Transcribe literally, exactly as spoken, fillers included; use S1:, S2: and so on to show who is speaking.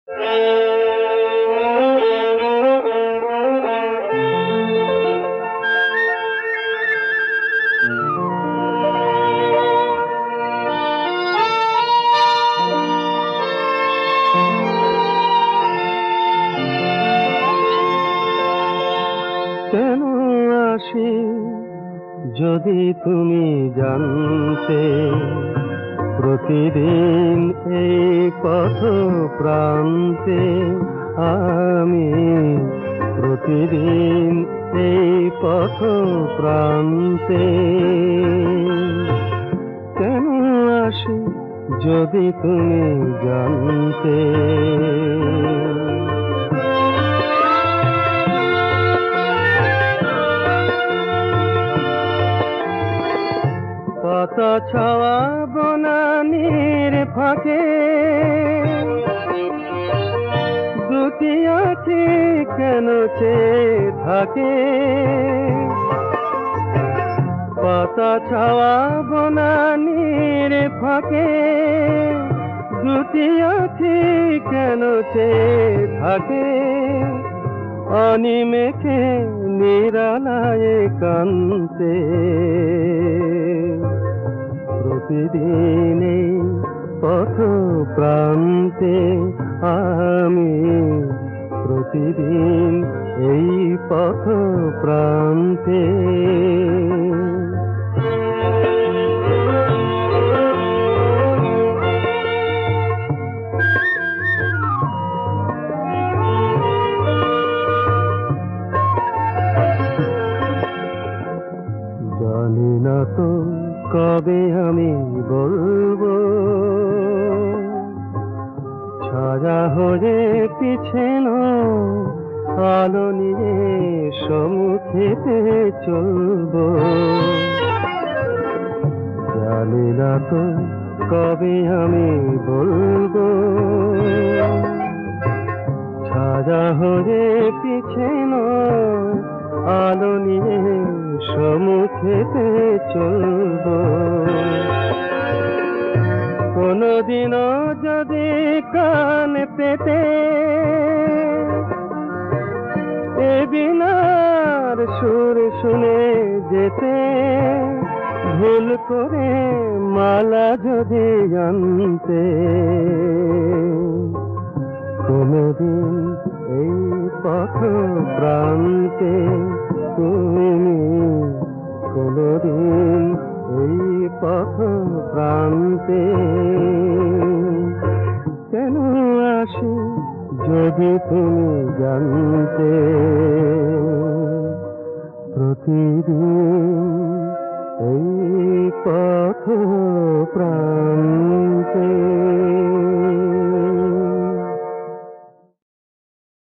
S1: কেন আসি যদি তুমি জানতে, প্রতিদিন এই পথ প্রান্তে আমি, প্রতিদিন এই পথ প্রান্তে। কেন আসি যদি তুমি জানতে। পাতা ছাওয়া বনানীর ফাঁকে দুটি আঁখি কেন চেয়ে থাকে। পাতা ছাওয়া বনানীর ফাঁকে দুটি আঁখি কেন চেয়ে থাকে। অনিমেষে নিরালায় কান্তে, প্রতিদিন এই পথ প্রান্তে আমি, প্রতিদিন এই পথ প্রান্তে। জানি না তো কবে আমি বলবো, সাজা হয়ে পিছন আলো নিয়ে সম্মুখেতে চলবো। জানি না তো কবে আমি বলবো, সাজা হয়ে পিছন আলো নিয়ে সম্মুখেতে চলবো। কোনদিনও যদি কান পেতে এ বিনার সুর শুনে যেতে, ভুল করে মালা যদি জানতে, কোনদিন এই পথ প্রান্তে তুমি, কোনদিন এই পথ প্রান্তে। কেন আসি যদি তুমি জানতে, প্রতিদিন এই পথ প্রান্তে।